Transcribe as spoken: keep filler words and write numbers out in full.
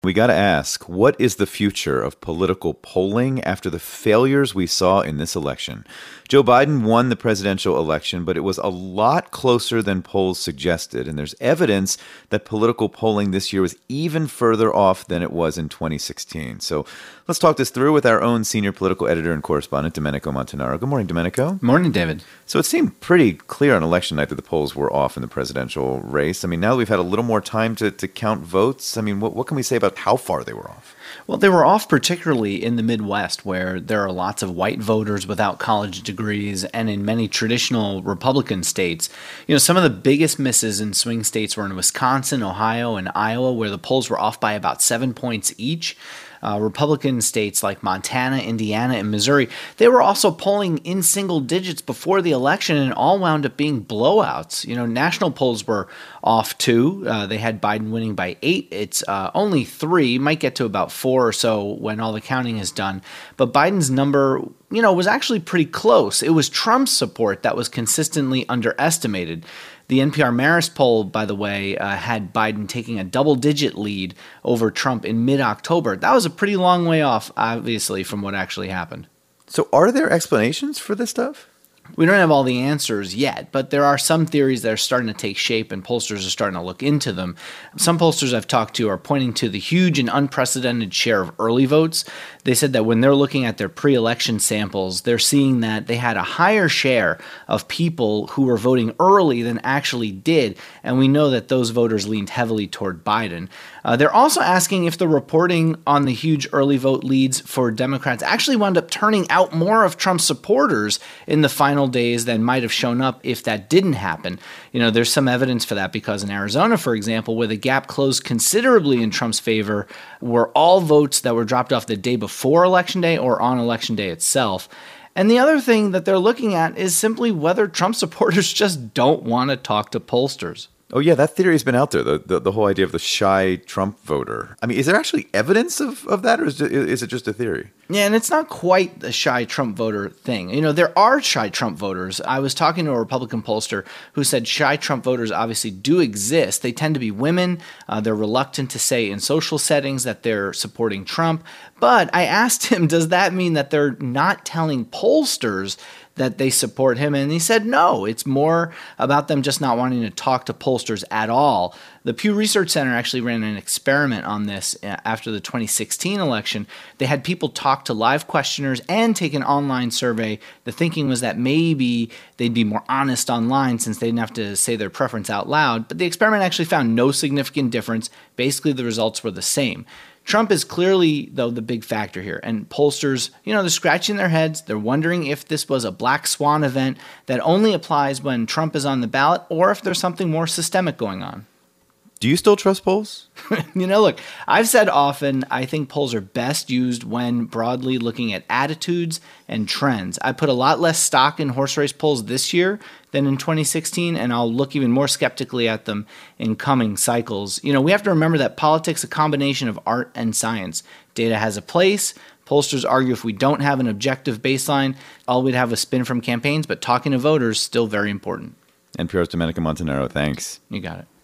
We got to ask, what is the future of political polling after the failures we saw in this election? Joe Biden won the presidential election, but it was a lot closer than polls suggested. And there's evidence that political polling this year was even further off than it was in twenty sixteen. So let's talk this through with our own senior political editor and correspondent, Domenico Montanaro. Good morning, Domenico. Morning, David. So it seemed pretty clear on election night that the polls were off in the presidential race. I mean, now that we've had a little more time to, to count votes, I mean, what, what can we say about how far they were off? Well, they were off particularly in the Midwest, where there are lots of white voters without college degrees, and in many traditional Republican states. You know, some of the biggest misses in swing states were in Wisconsin, Ohio, and Iowa, where the polls were off by about seven points each. Uh, Republican states like Montana, Indiana, and Missouri, they were also polling in single digits before the election, and all wound up being blowouts. You know, national polls were off too. Uh, they had Biden winning by eight. It's uh, only three, might get to about four or so when all the counting is done. But Biden's number, you know, was actually pretty close. It was Trump's support that was consistently underestimated. The N P R Marist poll, by the way, uh, had Biden taking a double-digit lead over Trump in mid-October. That was a pretty long way off, obviously, from what actually happened. So are there explanations for this stuff? We don't have all the answers yet, but there are some theories that are starting to take shape, and pollsters are starting to look into them. Some pollsters I've talked to are pointing to the huge and unprecedented share of early votes. They said that when they're looking at their pre-election samples, they're seeing that they had a higher share of people who were voting early than actually did, and we know that those voters leaned heavily toward Biden. Uh, they're also asking if the reporting on the huge early vote leads for Democrats actually wound up turning out more of Trump's supporters in the final days than might have shown up if that didn't happen. You know, there's some evidence for that because in Arizona, for example, where the gap closed considerably in Trump's favor, were all votes that were dropped off the day before Election Day or on Election Day itself. And the other thing that they're looking at is simply whether Trump supporters just don't want to talk to pollsters. Oh, yeah, that theory has been out there, the, the the whole idea of the shy Trump voter. I mean, is there actually evidence of, of that, or is it, is it just a theory? Yeah, and it's not quite the shy Trump voter thing. You know, there are shy Trump voters. I was talking to a Republican pollster who said shy Trump voters obviously do exist. They tend to be women. Uh, they're reluctant to say in social settings that they're supporting Trump. But I asked him, does that mean that they're not telling pollsters that they support him? And he said, no, it's more about them just not wanting to talk to pollsters at all. The Pew Research Center actually ran an experiment on this after the twenty sixteen election. They had people talk to live questioners and take an online survey. The thinking was that maybe they'd be more honest online since they didn't have to say their preference out loud. But the experiment actually found no significant difference. Basically, the results were the same. Trump is clearly, though, the big factor here. And pollsters, you know, they're scratching their heads. They're wondering if this was a black swan event that only applies when Trump is on the ballot or if there's something more systemic going on. Do you still trust polls? You know, look, I've said often I think polls are best used when broadly looking at attitudes and trends. I put a lot less stock in horse race polls this year than in twenty sixteen, and I'll look even more skeptically at them in coming cycles. You know, we have to remember that politics is a combination of art and science. Data has a place. Pollsters argue if we don't have an objective baseline, all we'd have is spin from campaigns, but talking to voters is still very important. N P R's Domenico Montanaro, thanks. You got it.